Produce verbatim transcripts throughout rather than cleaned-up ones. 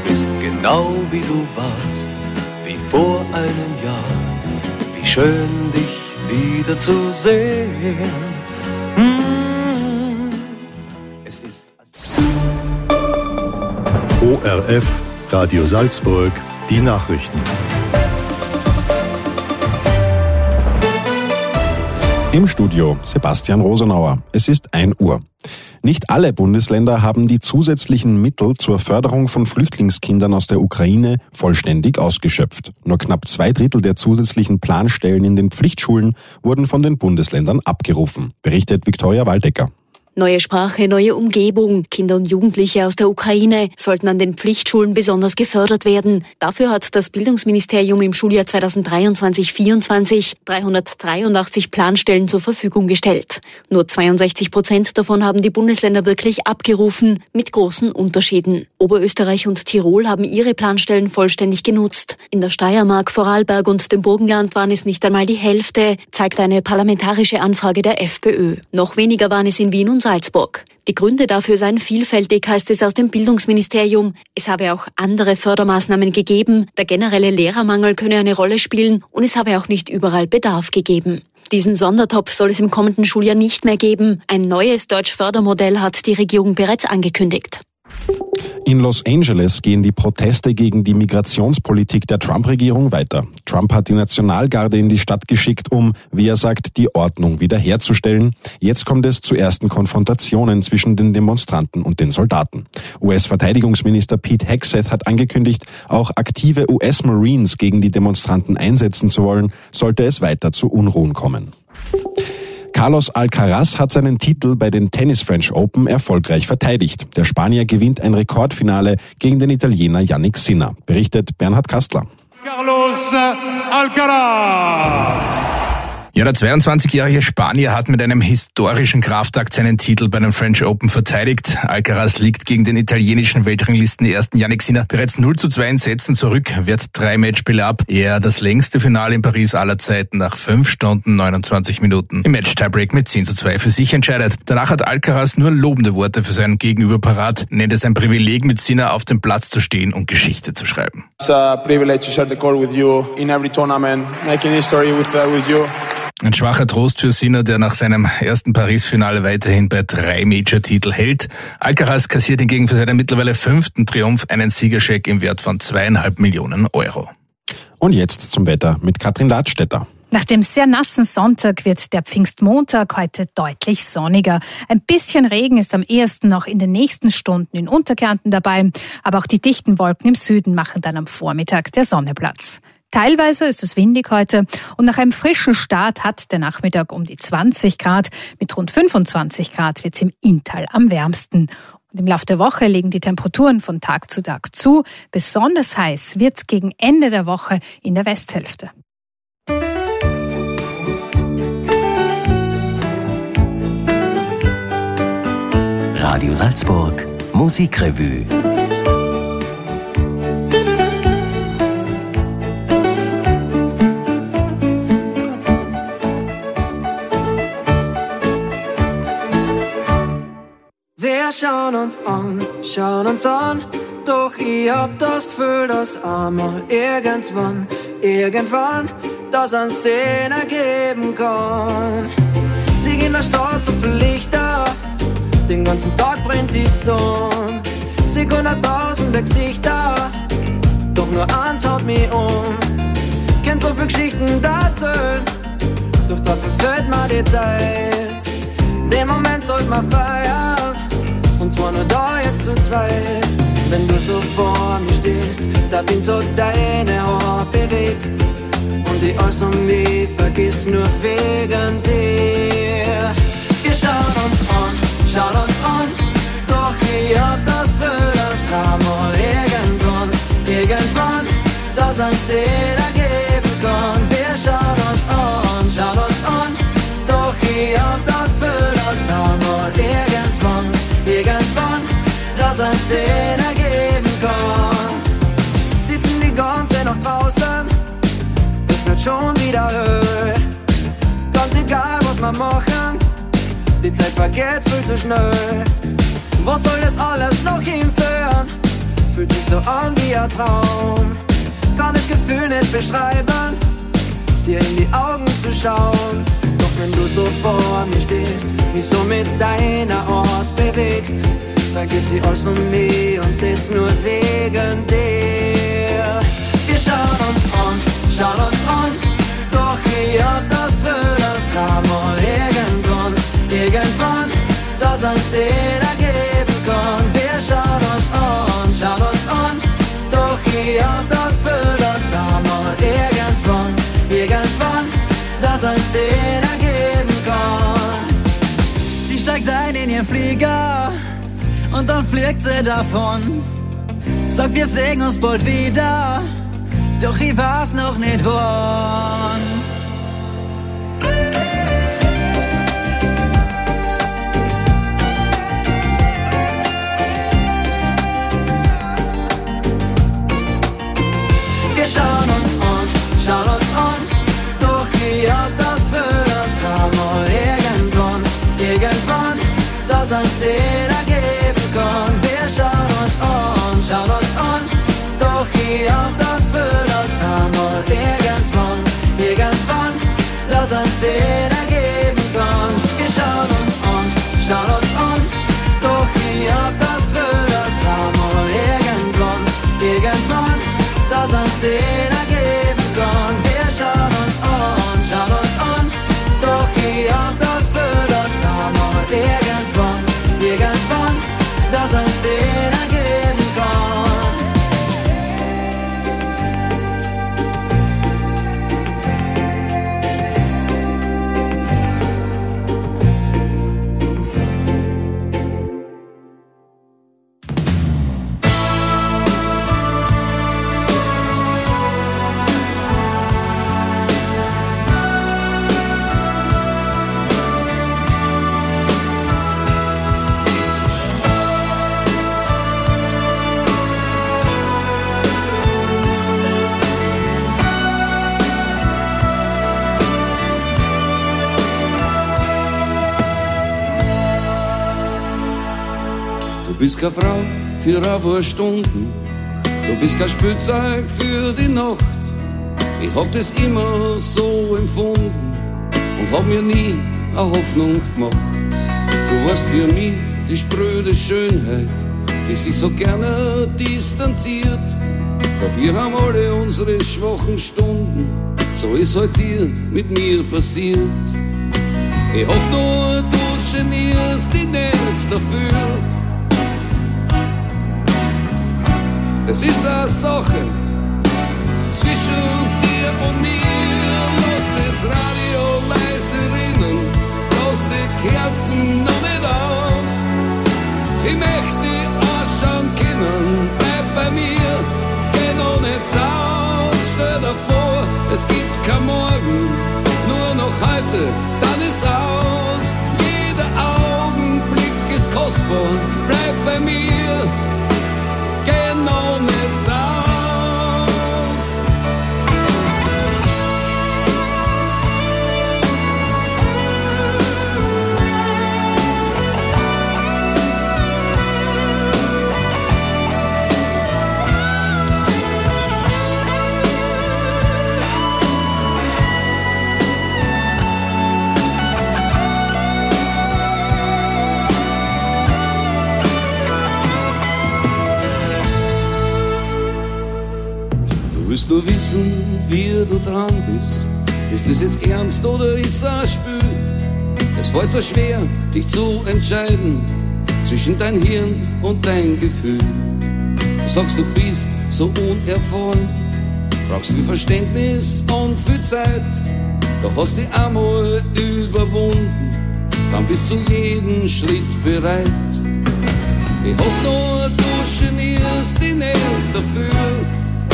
bist genau wie du warst, wie vor einem Jahr. Wie schön, dich wiederzusehen. Hm. Es ist O R F, Radio Salzburg, die Nachrichten. Im Studio Sebastian Rosenauer. Es ist ein Uhr. Nicht alle Bundesländer haben die zusätzlichen Mittel zur Förderung von Flüchtlingskindern aus der Ukraine vollständig ausgeschöpft. Nur knapp zwei Drittel der zusätzlichen Planstellen in den Pflichtschulen wurden von den Bundesländern abgerufen, berichtet Viktoria Waldecker. Neue Sprache, neue Umgebung. Kinder und Jugendliche aus der Ukraine sollten an den Pflichtschulen besonders gefördert werden. Dafür hat das Bildungsministerium im Schuljahr zweitausenddreiundzwanzig vierundzwanzig dreihundertdreiundachtzig Planstellen zur Verfügung gestellt. Nur zweiundsechzig Prozent davon haben die Bundesländer wirklich abgerufen, mit großen Unterschieden. Oberösterreich und Tirol haben ihre Planstellen vollständig genutzt. In der Steiermark, Vorarlberg und dem Burgenland waren es nicht einmal die Hälfte, zeigt eine parlamentarische Anfrage der FPÖ. Noch weniger waren es in Wien und Salzburg. Die Gründe dafür seien vielfältig, heißt es aus dem Bildungsministerium. Es habe auch andere Fördermaßnahmen gegeben. Der generelle Lehrermangel könne eine Rolle spielen und es habe auch nicht überall Bedarf gegeben. Diesen Sondertopf soll es im kommenden Schuljahr nicht mehr geben. Ein neues Deutsch-Fördermodell hat die Regierung bereits angekündigt. In Los Angeles gehen die Proteste gegen die Migrationspolitik der Trump-Regierung weiter. Trump hat die Nationalgarde in die Stadt geschickt, um, wie er sagt, die Ordnung wiederherzustellen. Jetzt kommt es zu ersten Konfrontationen zwischen den Demonstranten und den Soldaten. U S-Verteidigungsminister Pete Hegseth hat angekündigt, auch aktive U S-Marines gegen die Demonstranten einsetzen zu wollen, sollte es weiter zu Unruhen kommen. Carlos Alcaraz hat seinen Titel bei den Tennis French Open erfolgreich verteidigt. Der Spanier gewinnt ein Rekordfinale gegen den Italiener Jannik Sinner, berichtet Bernhard Kastler. Carlos Alcaraz. Ja, der zweiundzwanzigjährige Spanier hat mit einem historischen Kraftakt seinen Titel bei den French Open verteidigt. Alcaraz liegt gegen den italienischen Weltranglisten-Ersten Jannik Sinner bereits null zu zwei in Sätzen zurück, wehrt drei Matchspiele ab. Er das längste Finale in Paris aller Zeiten nach fünf Stunden neunundzwanzig Minuten im Match-Tiebreak mit zehn zu zwei für sich entscheidet. Danach hat Alcaraz nur lobende Worte für seinen Gegenüber parat, nennt es ein Privileg, mit Sinner auf dem Platz zu stehen und Geschichte zu schreiben. It's a privilege to share the court with you in every tournament, making history with, uh, with you. Ein schwacher Trost für Sinner, der nach seinem ersten Paris-Finale weiterhin bei drei Major-Titel hält. Alcaraz kassiert hingegen für seinen mittlerweile fünften Triumph einen Siegerscheck im Wert von zweieinhalb Millionen Euro. Und jetzt zum Wetter mit Katrin Ladstätter. Nach dem sehr nassen Sonntag wird der Pfingstmontag heute deutlich sonniger. Ein bisschen Regen ist am ehesten noch in den nächsten Stunden in Unterkärnten dabei, aber auch die dichten Wolken im Süden machen dann am Vormittag der Sonne Platz. Teilweise ist es windig heute und nach einem frischen Start hat der Nachmittag um die zwanzig Grad. Mit rund fünfundzwanzig Grad wird es im Inntal am wärmsten. Und im Laufe der Woche legen die Temperaturen von Tag zu Tag zu. Besonders heiß wird es gegen Ende der Woche in der Westhälfte. Radio Salzburg, Musikrevue. Wir schauen uns an, schauen uns an, doch ich hab das Gefühl, dass einmal irgendwann, irgendwann, das an Szenen ergeben kann. Sie gehen in der Stadt so viel Lichter, den ganzen Tag brennt die Sonne. Sie können tausende Gesichter, doch nur eins haut mich um. Kennt so viele Geschichten erzählen, doch dafür fehlt mir die Zeit. Den Moment sollte man feiern, und zwar nur da jetzt zu zweit. Wenn du so vor mir stehst, da bin so deine Haare bewegt und ich alles um mich vergiss nur wegen dir. Wir schauen uns an, schauen uns an, doch ich hab das Gefühl, dass einmal irgendwann, irgendwann, das an Szenen ergeben kann. Wir schauen uns an, schauen uns an, doch ich hab das Gefühl, dass einmal irgendwann, irgendwann, das an Szenen ergeben kann. Sitzen die ganze Nacht draußen, es wird schon wieder höher. Ganz egal, was wir machen, die Zeit vergeht viel zu schnell. Was soll das alles noch hinführen? Fühlt sich so an wie ein Traum. Kann das Gefühl nicht beschreiben, dir in die Augen zu schauen. Doch wenn du so vor mir stehst, mich so mit deiner Art bewegst, vergiss ich alles um mich und das nur wegen dir. Wir schauen uns an, schauen uns an, doch ich hab das Gefühl, dass einmal irgendwann, irgendwann, das uns Sinn ergeben kann. Wir schauen uns an, schauen uns an, doch ich hab das Gefühl, dass einmal irgendwann, irgendwann, das uns Sinn ergeben kann. Sie steigt ein in ihren Flieger und dann fliegt sie davon. Sagt, wir sehen uns bald wieder, doch ich weiß noch nicht wann. Wir schauen uns an, schauen uns an, doch ich hab das Gefühl, dass einmal irgendwann, irgendwann, das uns Sinn ergeben kann. Wir schauen uns an, schauen uns an, doch ich hab das Gefühl, dass einmal irgendwann, irgendwann, das uns Sinn ergeben kann. Wir schauen uns an, schauen uns an, doch ich hab das Gefühl, dass einmal irgendwann, irgendwann, das uns Sinn ergeben kann. Wir schauen uns an, schauen uns an, doch ich hab das Gefühl, dass einmal irgendwann, irgendwann, das uns Sinn ergeben kann. Du bist keine Frau für ein paar Stunden, du bist kein Spielzeug für die Nacht. Ich hab das immer so empfunden und hab mir nie eine Hoffnung gemacht. Du warst für mich die spröde Schönheit, die sich so gerne distanziert. Doch wir haben alle unsere schwachen Stunden, so ist halt dir mit mir passiert. Ich hoff nur, du genierst dich nicht dafür. Das ist eine Sache zwischen dir und mir. Lass das Radio leise rinnen, lass die Kerzen noch nicht aus. Ich möchte dich anschauen können, bleib bei mir, geh noch nicht aus. Stell dir vor, es gibt kein Morgen, nur noch heute, dann ist aus. Jeder Augenblick ist kostbar, bleib bei mir, geh noch nicht aus. Du willst nur wissen, wie du dran bist. Ist es jetzt ernst oder ist es ein Spiel? Es fällt dir schwer, dich zu entscheiden zwischen dein Hirn und dein Gefühl. Du sagst, du bist so unerfahren, brauchst viel Verständnis und viel Zeit. Doch hast dich einmal überwunden, dann bist du jeden Schritt bereit. Ich hoffe nur, du genierst dich nicht dafür.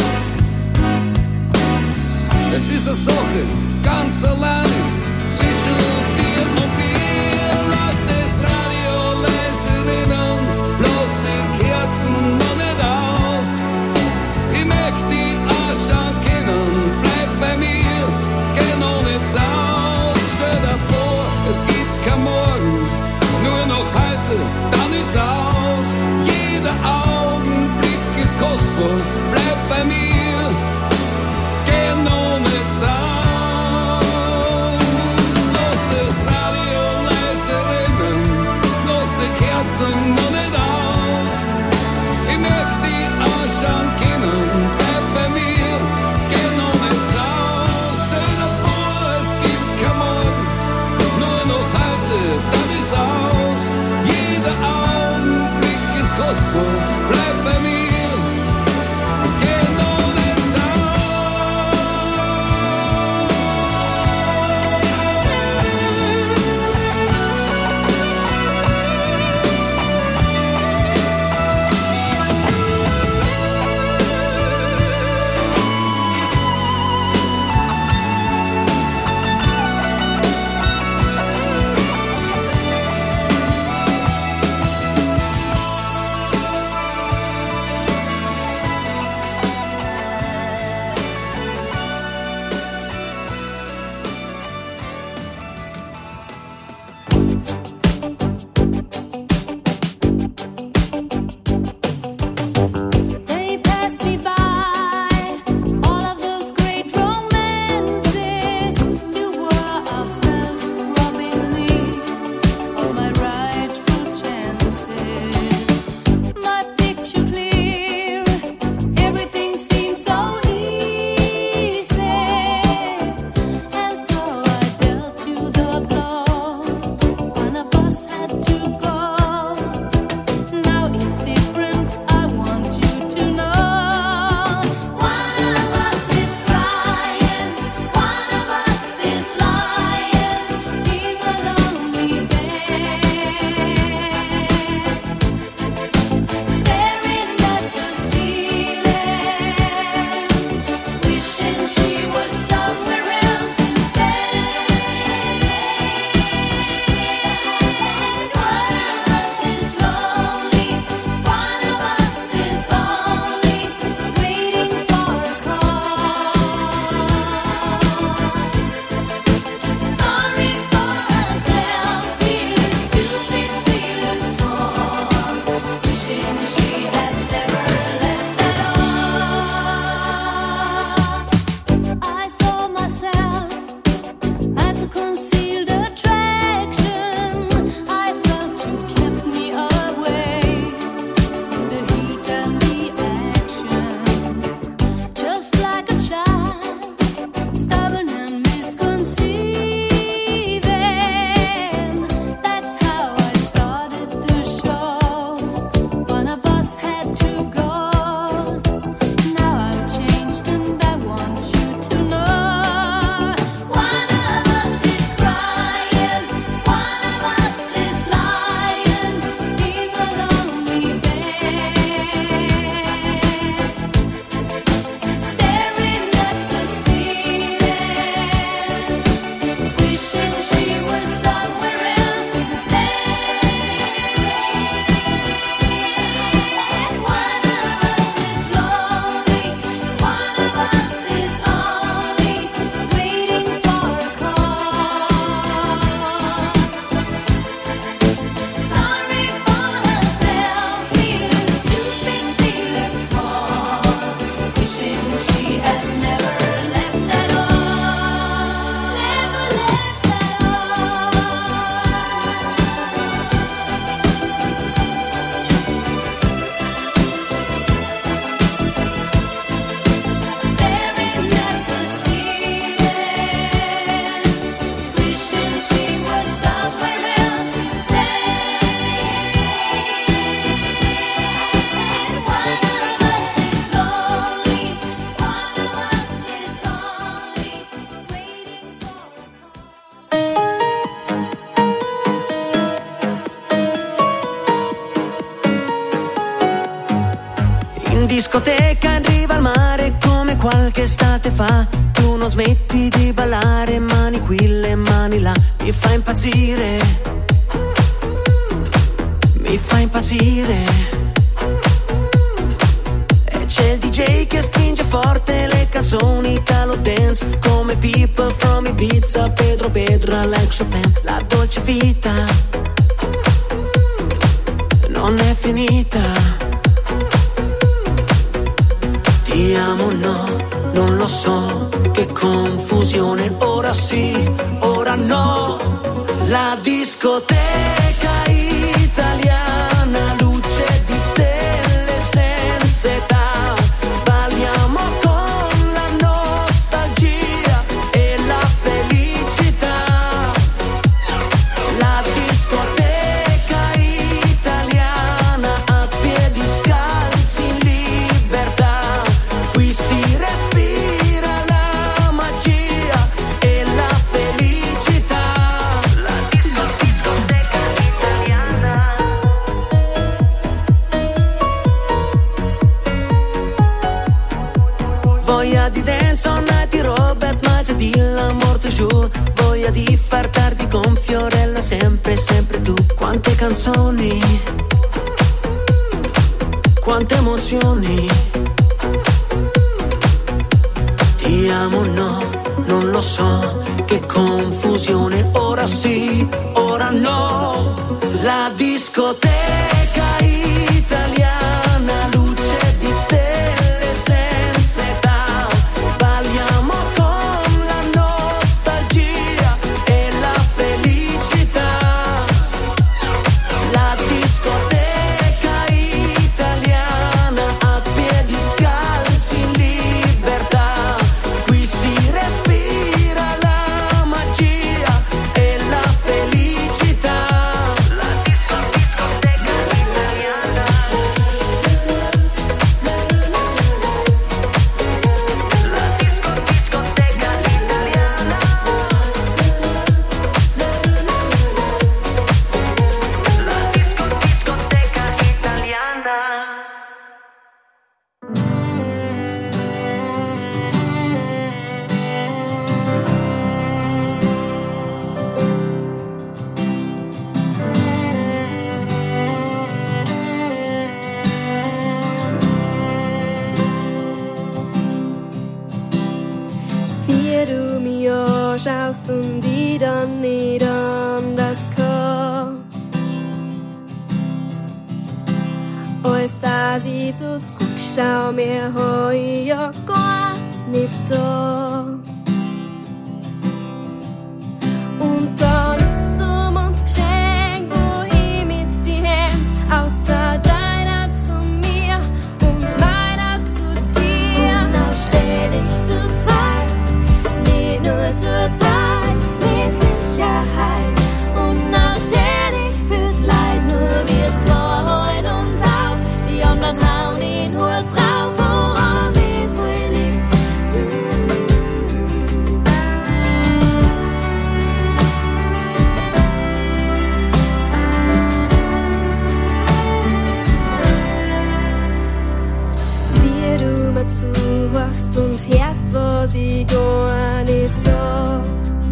Es ist eine Sache ganz allein zwischen dir und mir. Lass das Radio leise rinnen, lass die Kerzen noch nicht aus. Ich möchte dich anschauen können, bleib bei mir, geh noch nicht aus. Stell dir vor, es gibt kein Morgen, nur noch heute, dann ist aus. Jeder Augenblick ist kostbar, discoteca in riva al mare come qualche estate fa. Tu non smetti di ballare, mani qui le mani là. Mi fa impazzire, mi fa impazzire. E c'è il D J che spinge forte le canzoni italo dance come People from Ibiza, Pedro Pedro, Alex Chopin. La dolce vita non è finita. Ti amo no, non lo so, che confusione. Ora sì, ora no. La discoteca italiana, luce di stelle senza età. Balliamo con la nostalgia e la felicità. La discoteca italiana a piedi scalzi in libertà. Qui si respira la magia e la felicità. La discoteca italiana. Voglia di dance all night di Robert Maggi, l'amor toujours. Voglia di far tardi con Fiorello, sempre, sempre tu. Quante canzoni, quante emozioni. Ti amo no, non lo so, che confusione. Ora sì, ora no. La discoteca italiana, luce di stelle senza età. Balliamo con la nostalgia e la felicità. La discoteca italiana a piedi scalzi in libertà. Qui si respira la magia e la felicità. La discoteca italiana. La discoteca italiana. La discoteca italiana. Wie du mir anschaust und ich dann nicht anders kann. Als dass ich so zurückschau, mehr hab ich ja gar nicht da. Und dann ist um uns geschenkt, wo ich mit die Hand außer deiner zu mir und meiner zu dir. Und dann steh dich zu zweit, nicht nur zur Zeit, mit Sicherheit. Und dann steh dich für die Leid, nur wir zwei heut uns aus. Die anderen hauen ihn nur drauf, woran es wohl liegt. Wie du mir zuhörst und hörst, was ich gar nicht sag.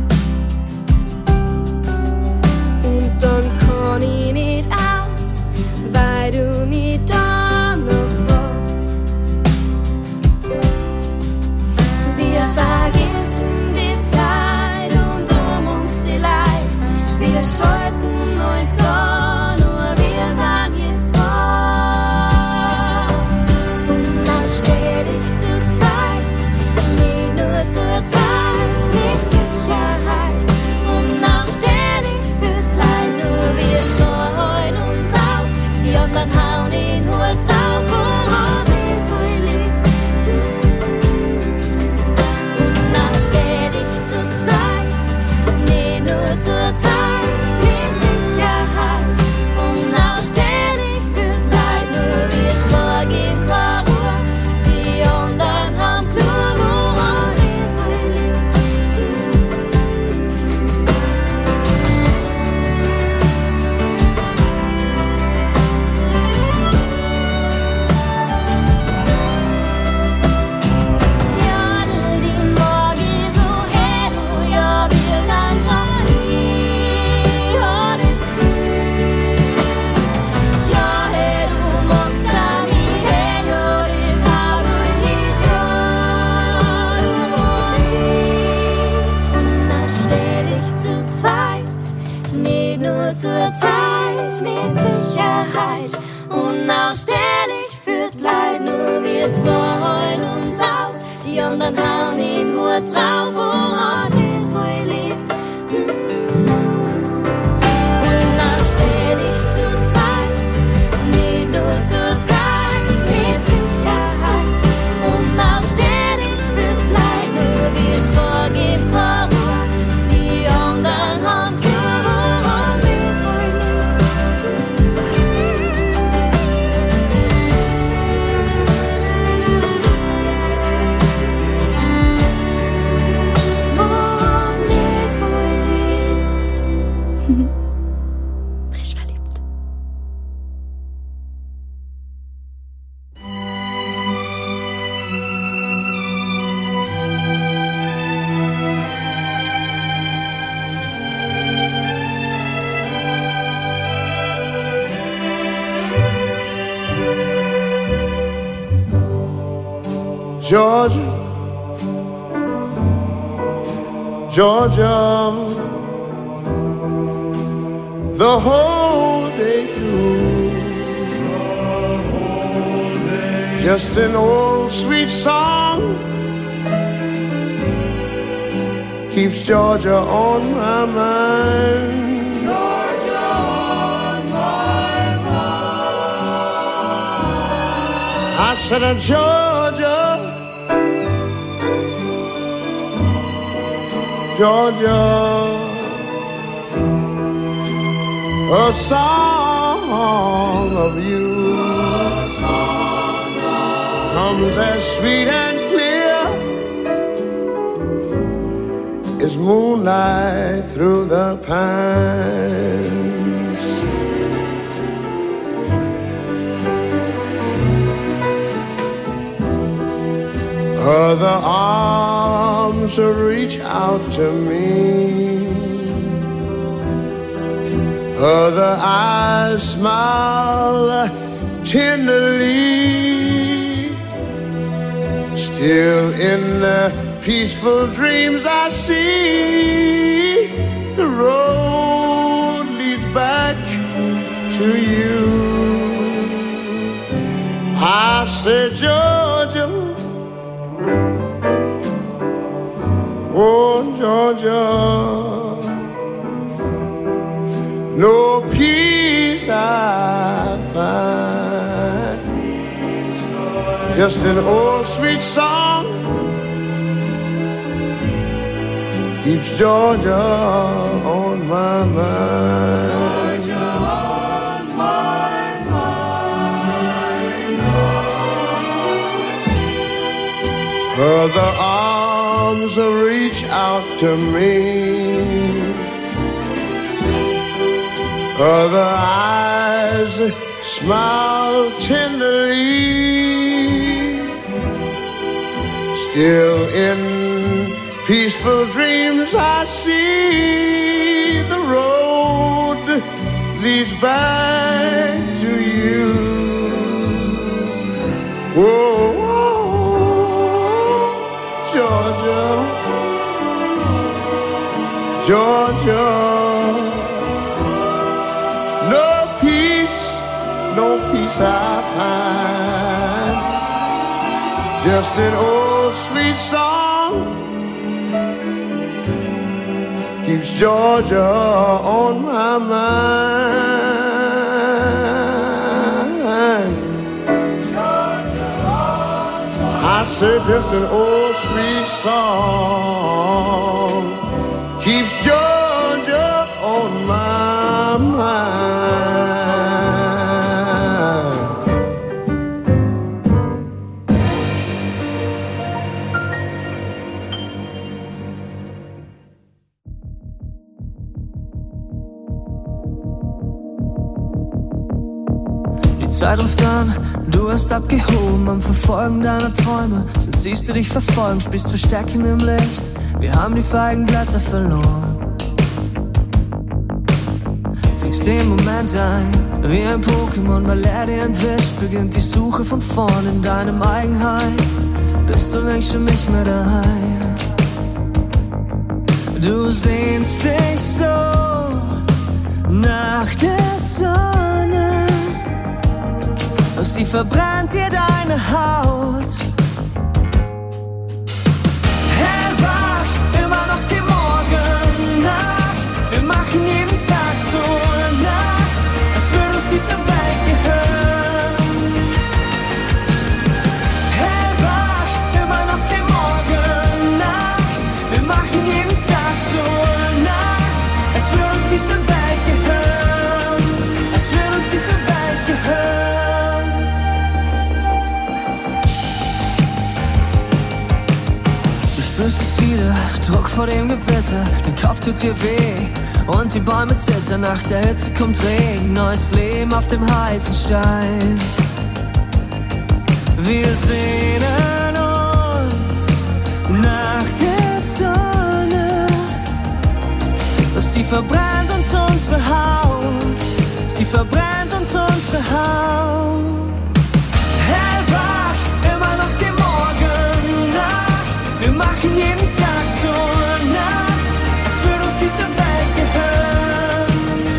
Und dann kann ich nicht aus, weil du mich da noch fragst. Wir vergessen die Zeit und um uns die Leid. Wir schalten uns an, nur wir sind jetzt da. Und dann steh dich zu zweit, nicht nur zur Zeit, mit Leid. Unausstehlich führt Leid, nur wir zwei halten uns aus. Die anderen hauen ihn Hut drauf, woran das wohl liegt. Unausstehlich zu zweit, nicht nur zur Zeit, mit Sicherheit. Unausstehlich führt Leid, nur wir zwei gehen vor Ruhe. Die anderen haben Ruhe, woran das wohl frisch verliebt. Georgia, Georgia, the whole day through, just an old sweet song keeps Georgia on my mind. Georgia on my mind. I said, uh, Georgia, Georgia, a song of you comes as sweet and clear as moonlight through the pines. Other arms reach out to me, other eyes smile tenderly. Still in the peaceful dreams I see, the road leads back to you. I said, Georgia, oh Georgia, no peace I find, just an old sweet song keeps Georgia on my mind. Georgia on my mind. Other arms reach out to me, other eyes smile tenderly. Still in peaceful dreams I see, the road leads back to you. Whoa, whoa, Georgia, Georgia, no peace, no peace I find, just an old sweet song keeps Georgia on my mind. Georgia on my I said just an old sweet song keeps Georgia on my mind. Zeit ruft an, du hast abgehoben am Verfolgen deiner Träume. Sonst siehst du dich verfolgen, spielst Verstecken im Licht. Wir haben die Feigenblätter verloren. Fängst den Moment ein, wie ein Pokémon, weil er dir entwischt. Beginnt die Suche von vorn in deinem Eigenheim. Bist du längst schon nicht mehr daheim. Du sehnst dich so nach der Sonne. und sie verbrennt dir deine Haut. Hellwach, immer noch dem Morgen nach. Wir machen jeden Tag zur Nacht, als würde uns diese Welt gehören. Hellwach, immer noch dem Morgen nach. Wir machen jeden Tag zur Nacht, als würde uns diese Welt gehören. Als würde uns diese Welt gehören. Du spürst es wieder, Druck vor dem Gewitter. Dein Kopf tut dir weh und die Bäume zittern. Nach der Hitze kommt Regen, neues Leben auf dem heißen Stein. Wir sehnen uns nach der Sonne, doch sie verbrennt uns unsere Haut. Sie verbrennt uns unsere Haut. Hellwach, immer noch dem Morgen nach. Wir machen jeden Tag zur Nacht, als würde uns diese Welt gehören.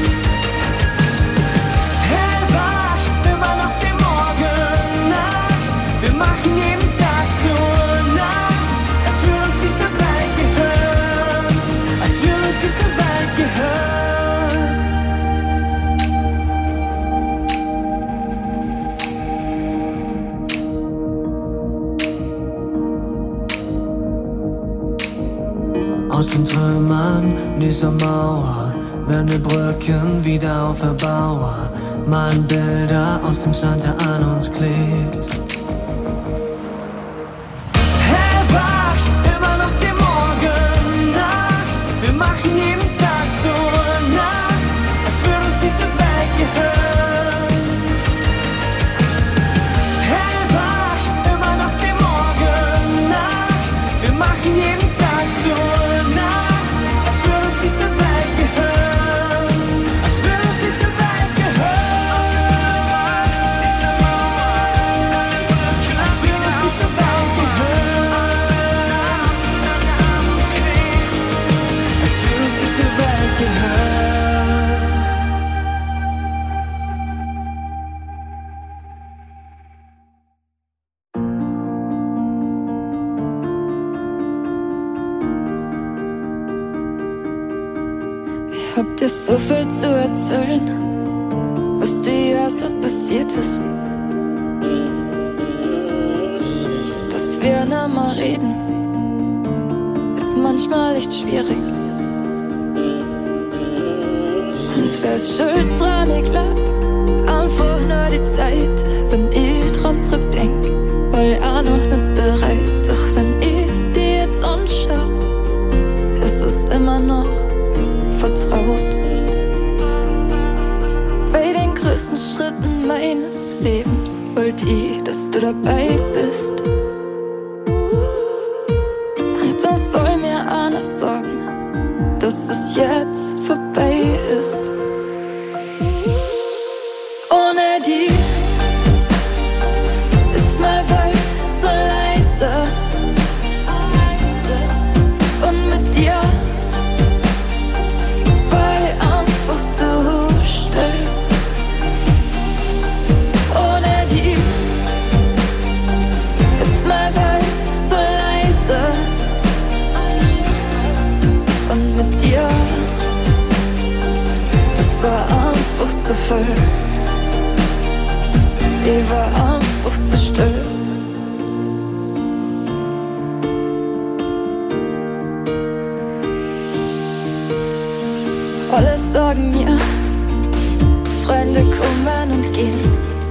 Hellwach, immer noch dem Morgen nach. Wir machen jeden Tag zur Nacht, als würde uns diese Welt gehören. Als würde uns diese Welt gehören. Aus den Trümmern dieser Mauer werden wir Brücken wieder auferbauen, malen Bilder aus dem Sand, der an uns klebt. Hellwach, immer noch dem Morgen nach. Wir machen jeden Tag zur Nacht, als würde uns diese Welt gehören. Hellwach, immer noch dem Morgen nach. Wir machen jeden Tag zur Nacht, als würde uns diese Welt gehören. Als würde uns diese Welt gehören. Als würde uns diese Welt gehören. Als würde uns diese Welt gehören. Ich hab dir so viel zu erzählen, was dir ja so passiert ist. Dass wir nicht mehr reden, ist manchmal echt schwierig. Und wer ist schuld dran, ich glaub, einfach nur die Zeit. Wenn ich dran zurückdenk, war ich auch noch nicht bereit. Doch wenn ich dir jetzt anschau, ist es immer noch vertraut. Bei den größten Schritten meines Lebens wollte ich, dass du dabei bist. Und dann soll mir einer sagen, dass es jetzt vorbei ist. Ohne die ist mein Wald so leise. Und mit dir war ich einfach zu still. Ohne die ist mein Welt so leise. Und mit dir, das war einfach zu voll. Ich war einfach zu still. Alle sagen mir, Freunde kommen und gehen.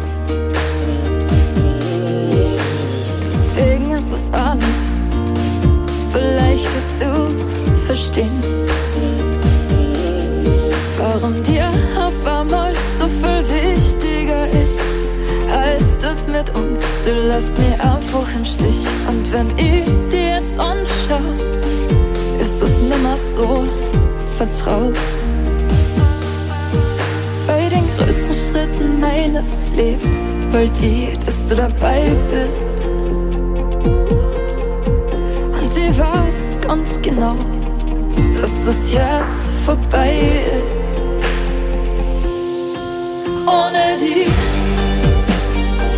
Deswegen ist es auch nicht vielleicht zu verstehen, warum dir auf einmal so viel wichtiger ist als das mit uns. Du lässt mir einfach im Stich. Und wenn ich dir jetzt anschaue, ist es nimmer so vertraut. Bei den größten Schritten meines Lebens wollte ich, dass du dabei bist. Und sie weiß ganz genau, dass es jetzt vorbei ist. Ohne die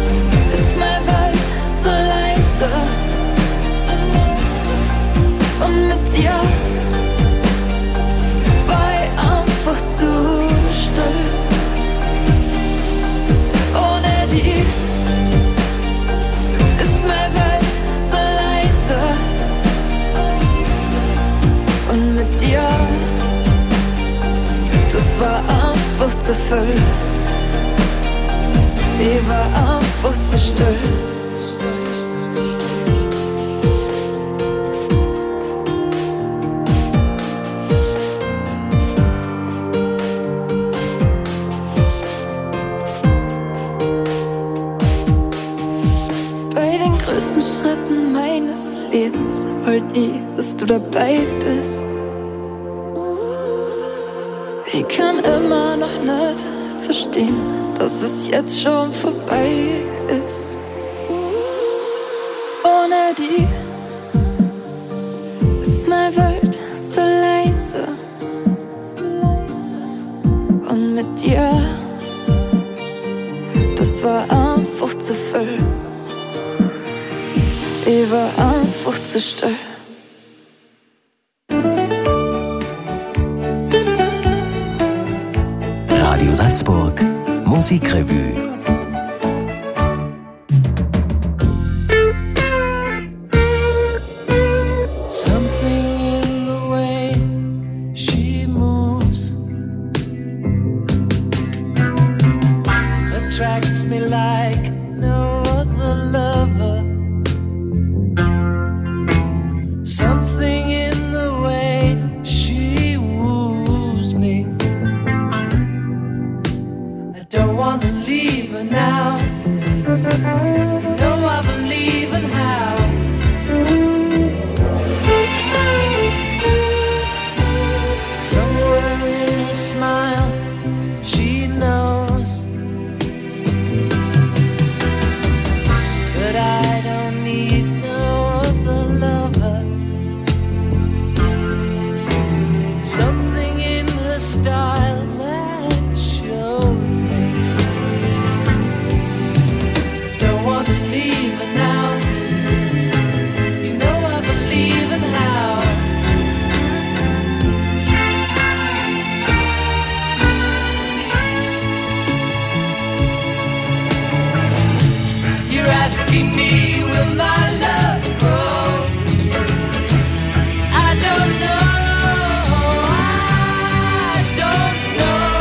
voll. Ich war einfach zu still. Bei den größten Schritten meines Lebens wollte ich, dass du dabei bist. Ich kann immer noch nicht verstehen, dass es jetzt schon vorbei ist. Ohne die ist meine Welt so leise, so leise. Und mit dir, das war einfach zu viel. Ich war einfach zu still. Radio Salzburg Musikrevue. Something in the way she moves attracts me like no other lover. Something in the way she woos me. I don't wanna leave her now. You know I believe in how. Somewhere in her smile, she knows that I don't need no other lover. Something in her style that shows me I don't want to leave her now. You know I believe in how. You're asking me, will my love grow? I don't know, I don't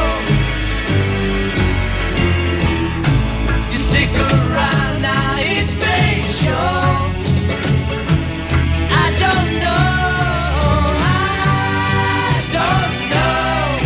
know. You stick around now, it may show. I don't know, I don't know.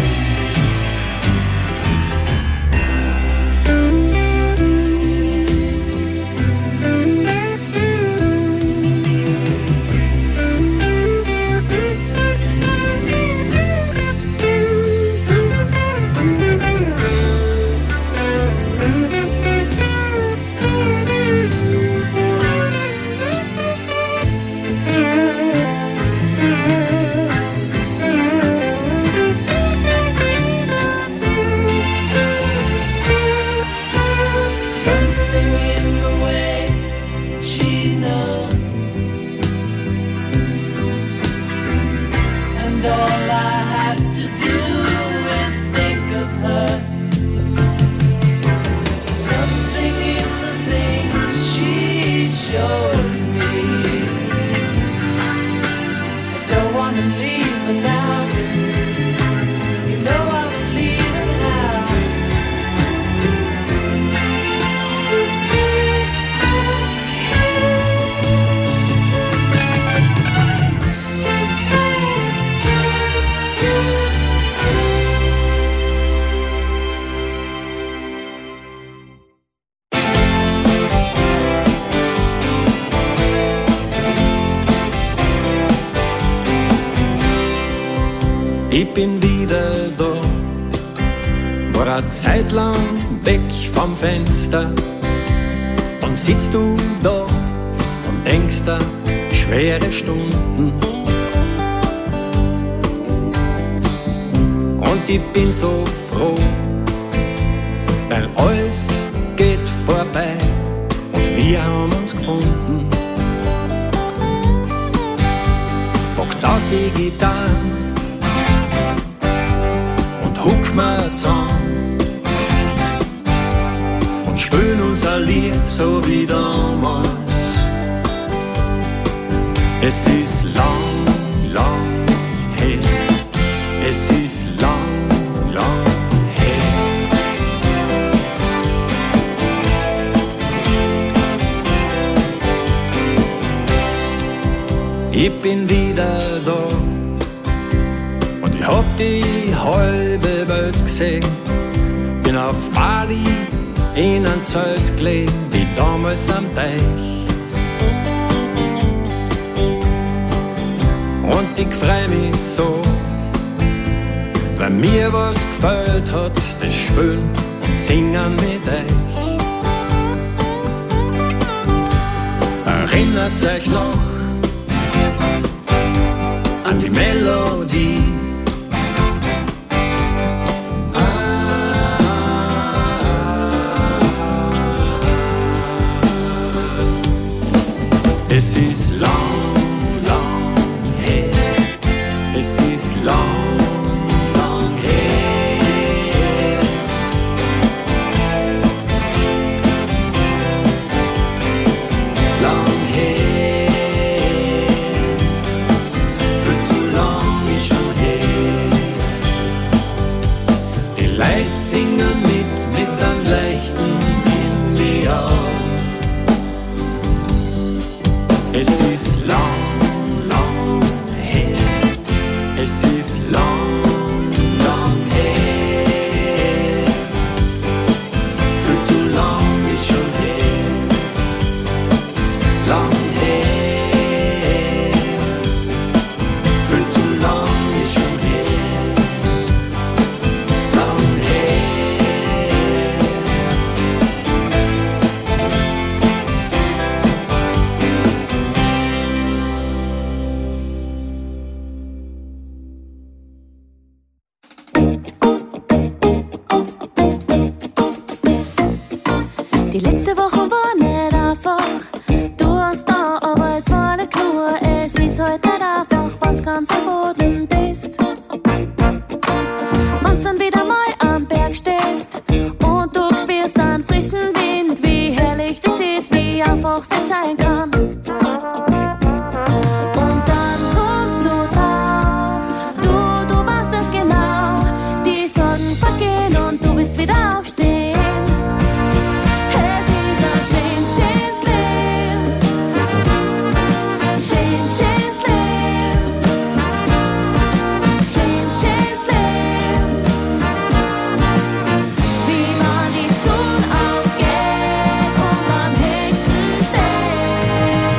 Something in the way she knows, and all I have to do is think of her. Something in the things she shows me. I don't want to leave her now. You know I believe in how. Ich bin wieder da, war eine Zeit lang weg vom Fenster. Dann sitzt du da und denkst da schwere Stunden. Und ich bin so froh, weil alles geht vorbei und wir haben uns gefunden. Packt's aus die Gitarren und huck mir's an und spielen uns ein Lied so wie damals. Es ist lang, lang her, es ist lang, lang her. ich bin wieder da. Und ich hab die halbe Welt gesehen. Bin auf Bali in ein Zelt gelegen, wie damals am Teich. Und ich freu mich so, weil mir was gefällt hat, das Schwören und Singen mit euch. Erinnert euch noch an die Melodie? Es ist lang, lang her. Es ist lang, lang her. Lang her. Für zu lang ist schon her. Die Leute singen mit, mit einem leichten Himmeljahr. Es ist lang, lang her. Es ist lang, lang her. Für zu lang ist schon her. Lang her. Für zu lang ist schon her. Lang her. Die letzte Woche war nicht einfach. Du warst da, aber es war nicht klar. Es ist heute nicht einfach, wenn's ganz am Boden bist. Wenn's dann wieder mal am Berg stehst und du spürst einen frischen Wind, wie herrlich das ist, wie einfach es sein kann. Und dann kommst du drauf, du, du weißt es genau. Die Sorgen vergehen und du willst wieder aufstehen. Stay.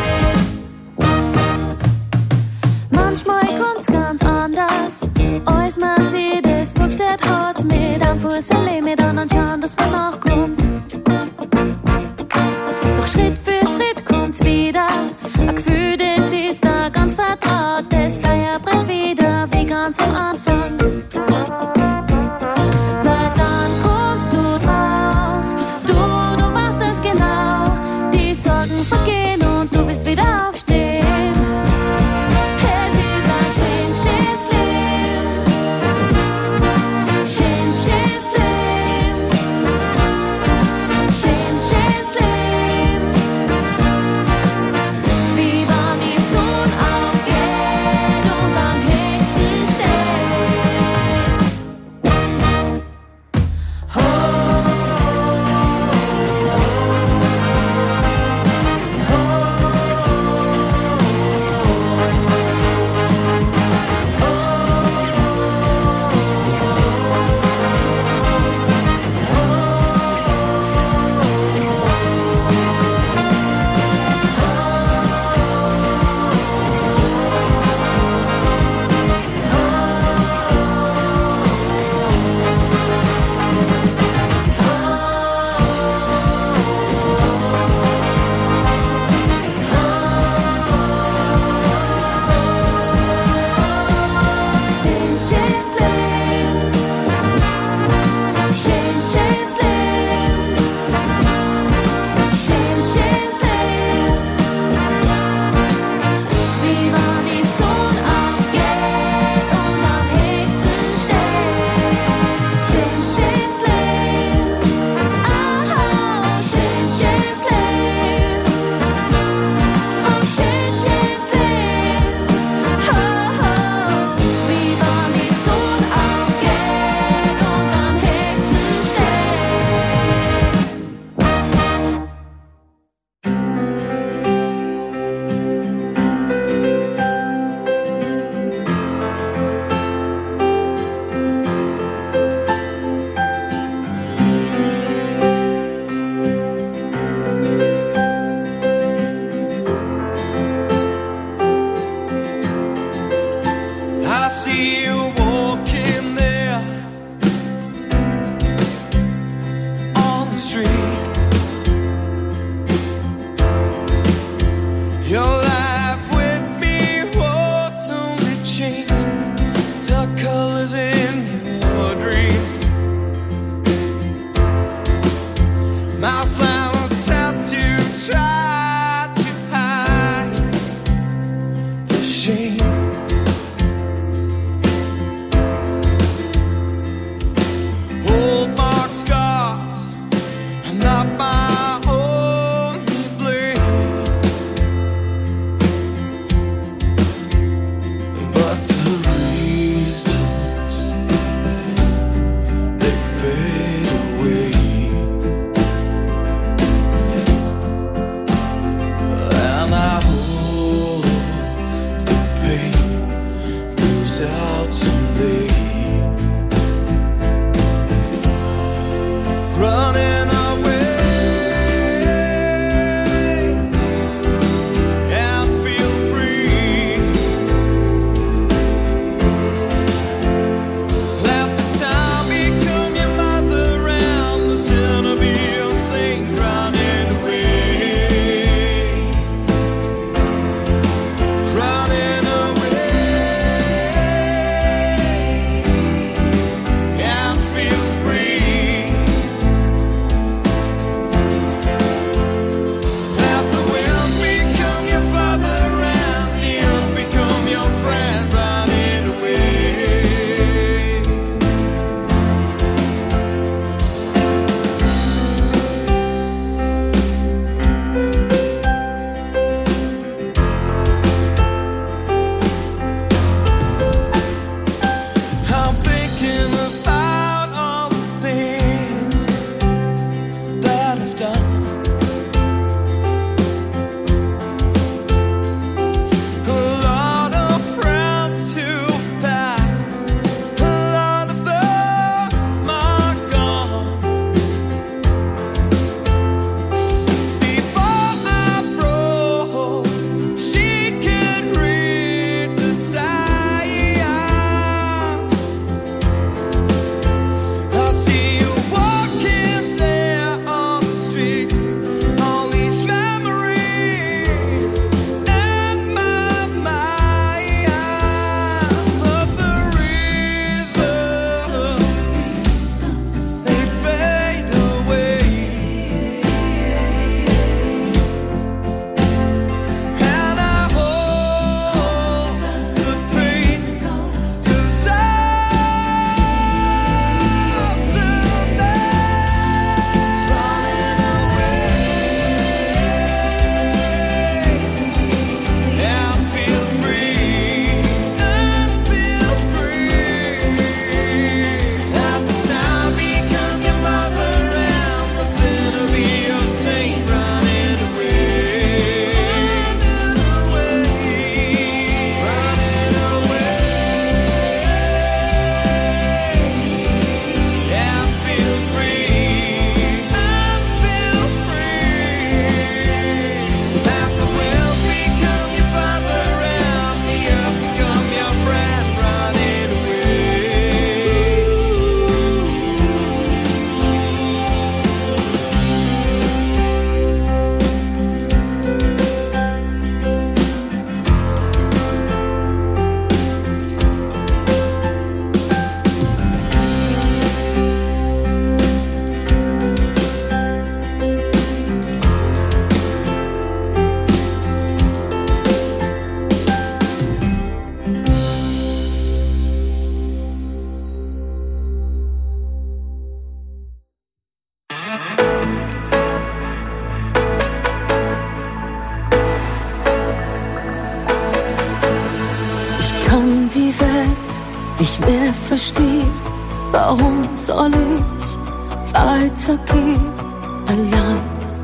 nicht mehr verstehen. Warum soll ich weitergehen allein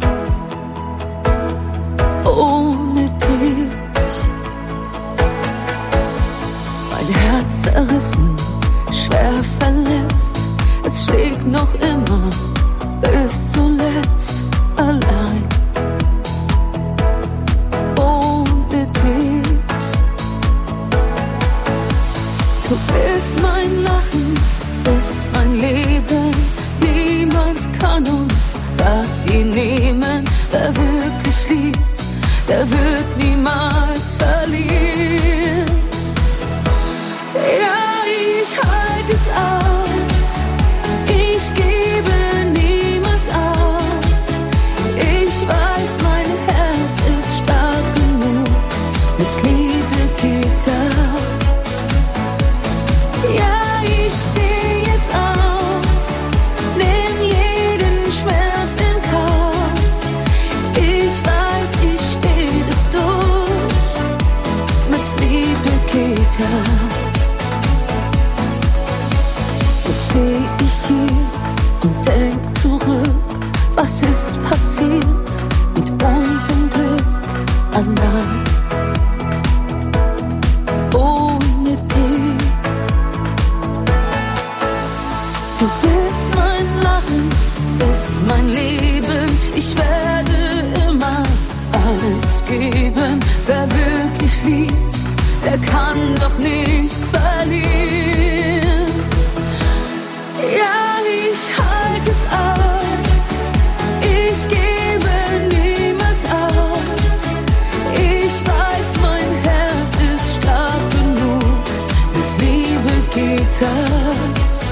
ohne dich? Mein Herz zerrissen, schwer verletzt, es schlägt noch immer bis zuletzt allein ohne dich. Du bist mein Lachen, bist mein Leben, niemand kann uns das je nehmen. Wer wirklich liebt, der wird niemals verlieren. Ja, ich halte es aus, ich gebe niemals auf. Ich weiß, mein Herz ist stark genug, mit Liebe geht das. Ja, ich steh jetzt auf, nimm jeden Schmerz in Kauf. Ich weiß, ich steh das durch, mit Liebe geht das. Jetzt steh ich hier und denk zurück, was ist passiert mit unserem Glück allein ohne dich. Du bist mein Lachen, bist mein Leben, ich werde immer alles geben. Wer wirklich liebt, der kann doch nichts verlieren. Ja, ich halte es aus, ich gebe niemals auf. Ich weiß, mein Herz ist stark genug, mit Liebe geht das.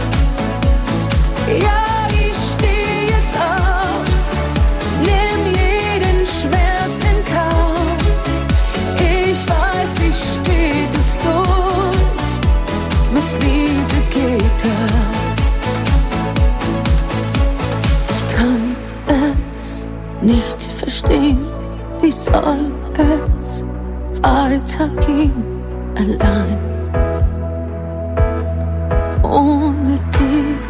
Ja, ich steh jetzt auf, nimm jeden Schmerz in Kauf. Ich weiß, ich steh das durch, mit Liebe geht das. Ich kann es nicht verstehen, wie soll es weitergehen allein ohne dich.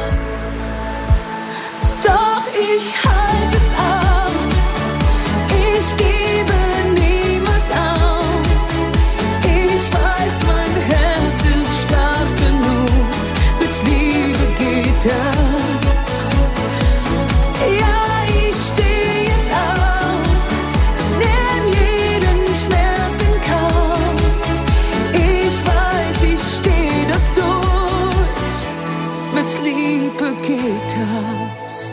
Doch ich halte es aus, ich gebe niemals auf. Ich weiß, mein Herz ist stark genug, mit Liebe geht das. Ja, ich steh jetzt auf, nimm jeden Schmerz in Kauf. Ich weiß, ich steh das durch, mit Liebe geht das.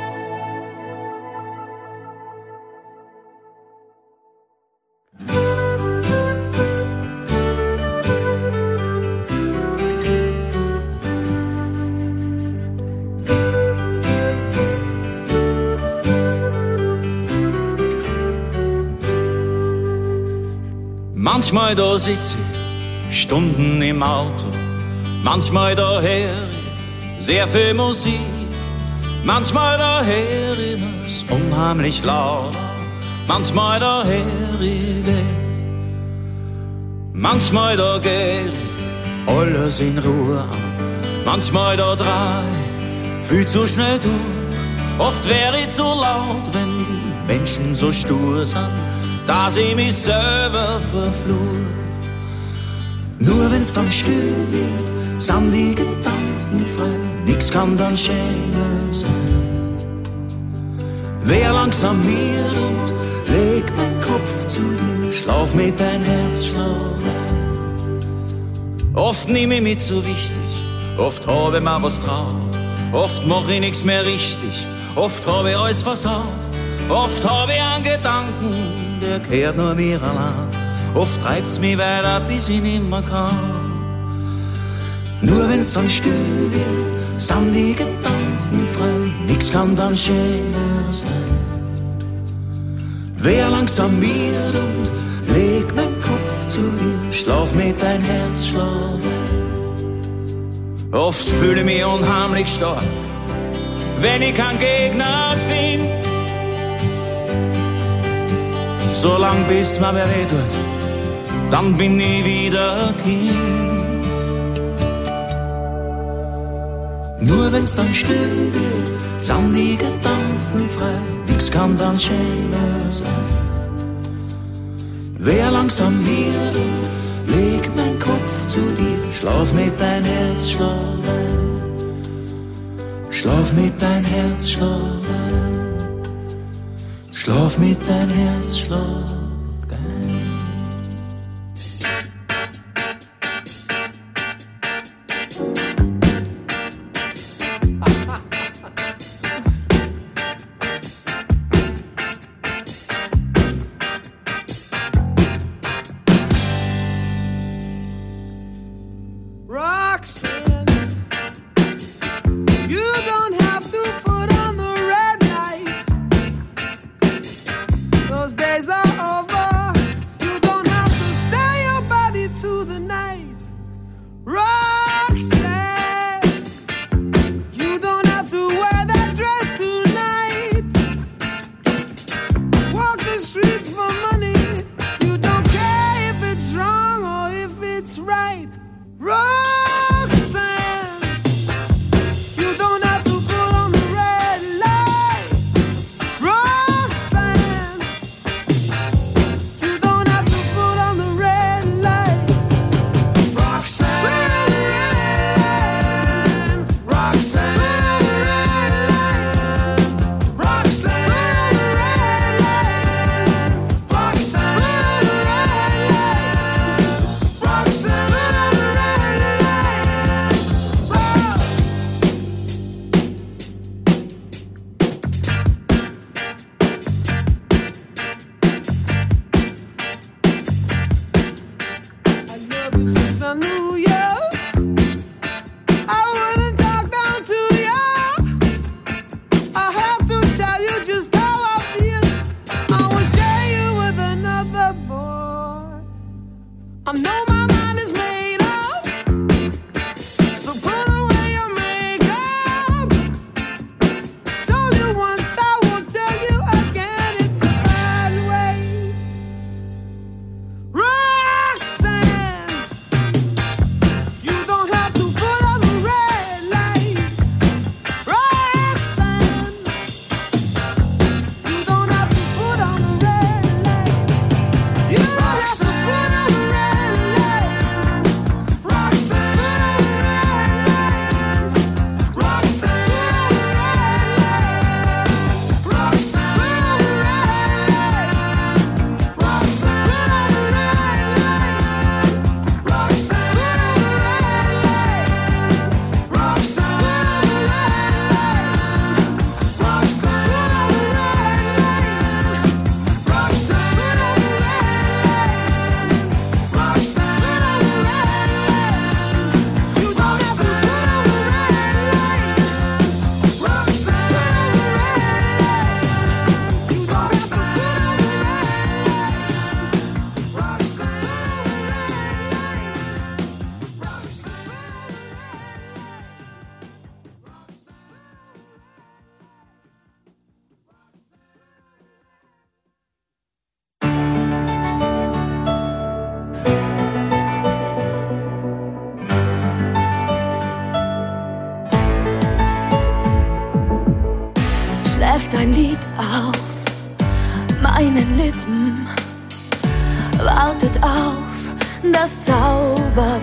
Manchmal da sitz ich Stunden im Auto, manchmal da hör ich sehr viel Musik, manchmal da hör ich es unheimlich laut, manchmal da hör ich weg, manchmal da geh ich alles in Ruhe an, manchmal da dreh ich viel zu schnell durch, oft wär ich zu laut, wenn Menschen so stur sind, dass ich mich selber verfluch. Nur wenn's dann still wird, sind die Gedanken frei, nix kann dann schöner sein. Wer langsam mir und leg mein Kopf zu dir, schlaf mit dein Herzschlag ein. Oft nehm ich mich zu wichtig, oft hab ich mir was drauf, oft mach ich nix mehr richtig, oft hab ich alles versaut, oft hab ich einen Gedanken, der gehört nur mir allein. Oft treibt's mich weiter, bis ich nimmer kann. Nur wenn's dann still wird, sind die Gedanken frei, nix kann dann schöner sein. Wer langsam mir und leg mein Kopf zu dir, schlaf mit dein Herzschlag ein. Oft fühle ich mich unheimlich stark, wenn ich keinen Gegner find. Solang bis man mir weh tut, dann bin ich wieder Kind. Nur wenn's dann still wird, sind die Gedanken frei. Nix kann dann schöner sein. Wer langsam wird, leg mein Kopf zu dir. Schlaf mit dein Herzschlag ein. Schlaf mit dein Herzschlag ein. Schlaf mit dein Herzschlag ein. Dein Lied auf meinen Lippen, wartet auf das Zauberwort.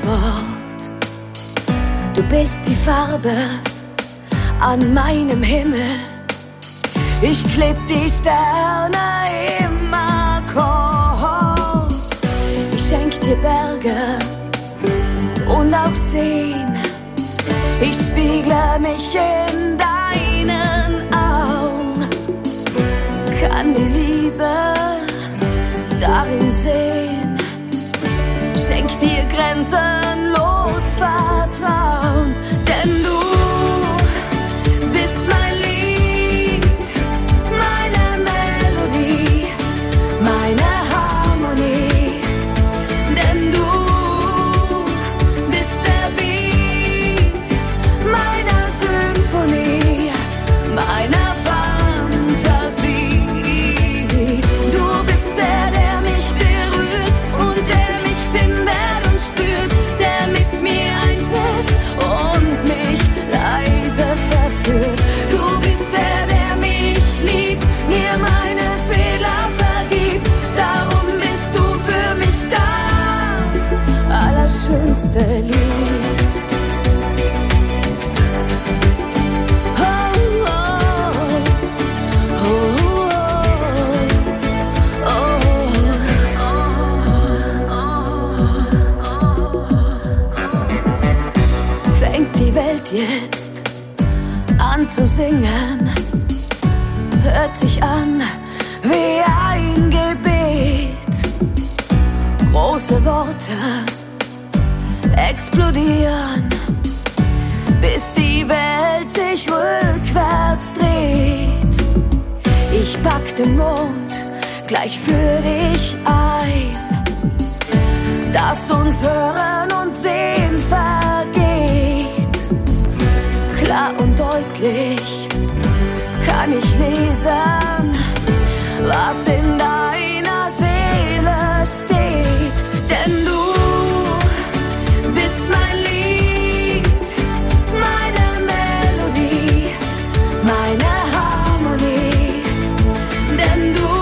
Du bist die Farbe an meinem Himmel, ich kleb die Sterne im Akkord. Ich schenk dir Berge und auch Seen, ich spiegle mich in deinen Augen. Kann die Liebe darin sehen, schenk dir grenzenlos Vertrauen, denn du bist mein Lied, meine Melodie, meine Harmonie, denn du bist der Beat meiner Symphonie, meiner Fantasie. Der fängt jetzt an zu singen, hört sich an wie ein Gebet. Große Worte explodieren, bis die Welt sich rückwärts dreht. Ich pack den Mond gleich für dich ein, dass uns Hören und Sehen vergeht. Klar und deutlich kann ich lesen, was in deiner Seele steht. Denn du bist mein Lied, meine Melodie, meine Harmonie. Denn du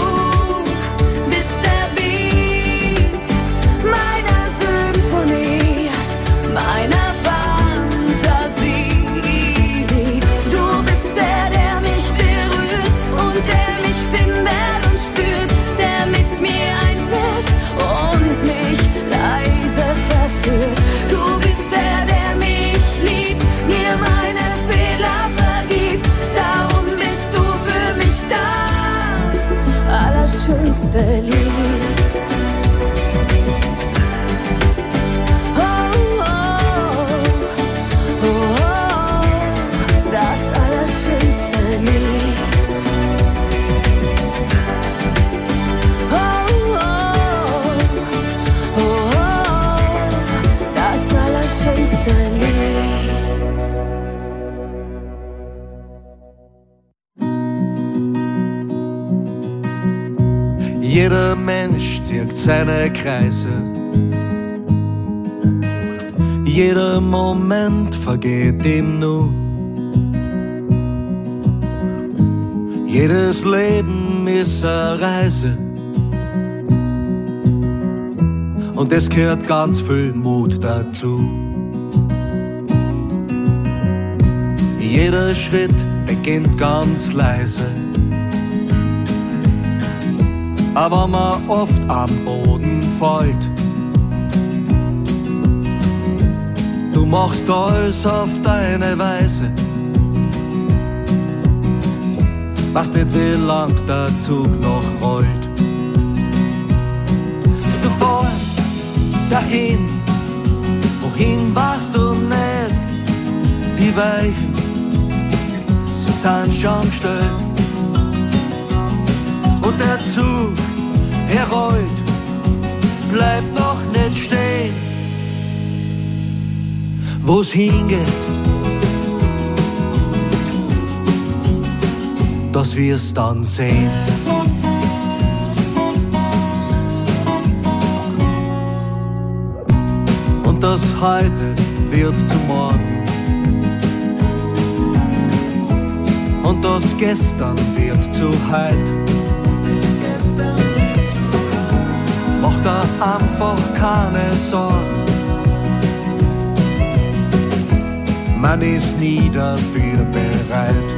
bist der Beat meiner Symphonie, meiner Fantasie. Du bist der, der mich berührt und der mich findet und spürt, der mit mir eins ist und mich leise verführt. Du bist der, der mich liebt, mir meine Fehler vergibt. Darum bist du für mich das allerschönste Lied. Oh, oh, oh, oh, das allerschönste Lied. Oh, oh, oh, oh, das allerschönste Lied. Jeder Mensch zieht seine Kreise, jeder Moment vergeht ihm nur. Jedes Leben ist eine Reise und es gehört ganz viel Mut dazu. Jeder Schritt beginnt ganz leise, aber man oft am Boden fällt. Du machst alles auf deine Weise, weißt nicht, wie lang der Zug noch rollt. Du fährst dahin, wohin warst du nicht? Die Weichen, sie sind schon gestellt. Und der Zug, er rollt, bleibt noch nicht stehen. Wo's hingeht, das wir's dann sehen. Und das heute wird zu morgen. Und das gestern wird zu heut. Mach da einfach keine Sorgen. Man ist nie dafür bereit.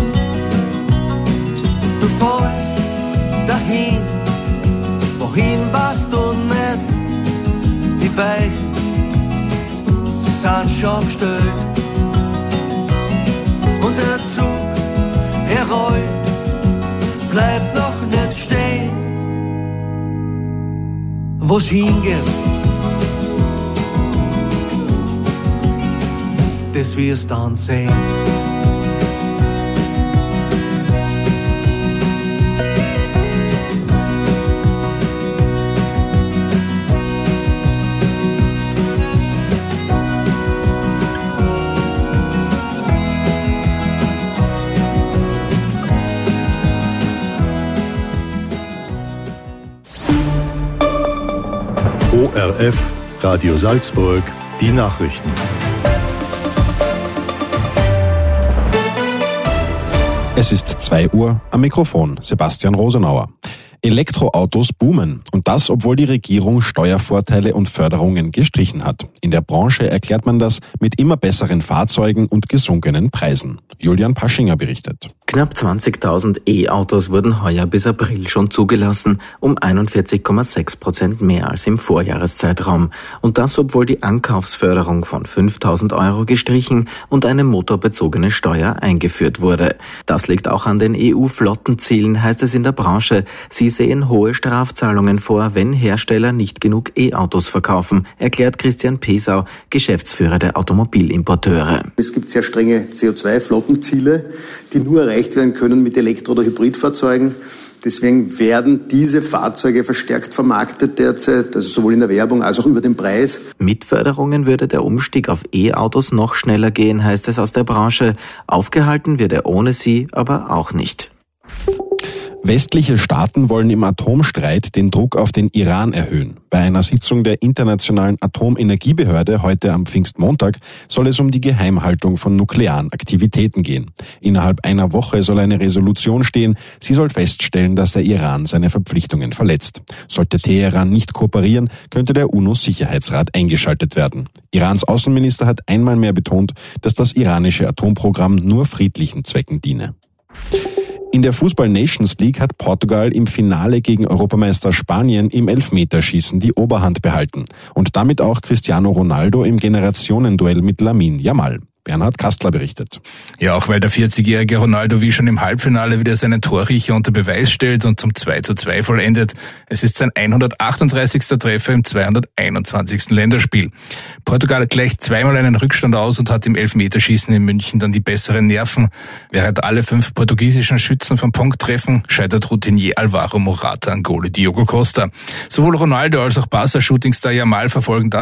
Du fährst dahin, wohin warst du nicht? Die Weichen, sie sind schon gestellt. Und der Zug, er rollt, bleibt noch nicht stehen. Wo's hingeht, das wir's dann sehen. O R F, Radio Salzburg, die Nachrichten. Es ist zwei Uhr, am Mikrofon Sebastian Rosenauer. Elektroautos boomen. Und das, obwohl die Regierung Steuervorteile und Förderungen gestrichen hat. In der Branche erklärt man das mit immer besseren Fahrzeugen und gesunkenen Preisen. Julian Paschinger berichtet. Knapp zwanzigtausend E-Autos wurden heuer bis April schon zugelassen, um einundvierzig Komma sechs Prozent mehr als im Vorjahreszeitraum. Und das, obwohl die Ankaufsförderung von fünftausend Euro gestrichen und eine motorbezogene Steuer eingeführt wurde. Das liegt auch an den E U-Flottenzielen, heißt es in der Branche. Sie sehen hohe Strafzahlungen vor, wenn Hersteller nicht genug E-Autos verkaufen, erklärt Christian Pesau, Geschäftsführer der Automobilimporteure. Es gibt sehr strenge C O zwei Flottenziele, die nur erreicht werden können mit Elektro- oder Hybridfahrzeugen. Deswegen werden diese Fahrzeuge verstärkt vermarktet derzeit, also sowohl in der Werbung als auch über den Preis. Mit Förderungen würde der Umstieg auf E-Autos noch schneller gehen, heißt es aus der Branche. Aufgehalten wird er ohne sie aber auch nicht. Westliche Staaten wollen im Atomstreit den Druck auf den Iran erhöhen. Bei einer Sitzung der Internationalen Atomenergiebehörde heute am Pfingstmontag soll es um die Geheimhaltung von nuklearen Aktivitäten gehen. Innerhalb einer Woche soll eine Resolution stehen. Sie soll feststellen, dass der Iran seine Verpflichtungen verletzt. Sollte Teheran nicht kooperieren, könnte der UNO-Sicherheitsrat eingeschaltet werden. Irans Außenminister hat einmal mehr betont, dass das iranische Atomprogramm nur friedlichen Zwecken diene. In der Fußball-Nations League hat Portugal im Finale gegen Europameister Spanien im Elfmeterschießen die Oberhand behalten. Und damit auch Cristiano Ronaldo im Generationenduell mit Lamine Yamal. Bernhard Kastler berichtet. Ja, auch weil der vierzigjährige Ronaldo wie schon im Halbfinale wieder seinen Torriecher unter Beweis stellt und zum zwei zu zwei vollendet. Es ist sein hundertachtunddreißigster Treffer im zweihunderteinundzwanzigsten Länderspiel. Portugal gleicht zweimal einen Rückstand aus und hat im Elfmeterschießen in München dann die besseren Nerven. Während alle fünf portugiesischen Schützen vom Punkt treffen, scheitert Routinier Alvaro Morata an Goalie Diogo Costa. Sowohl Ronaldo als auch Barca-Shootingstar Yamal verfolgen das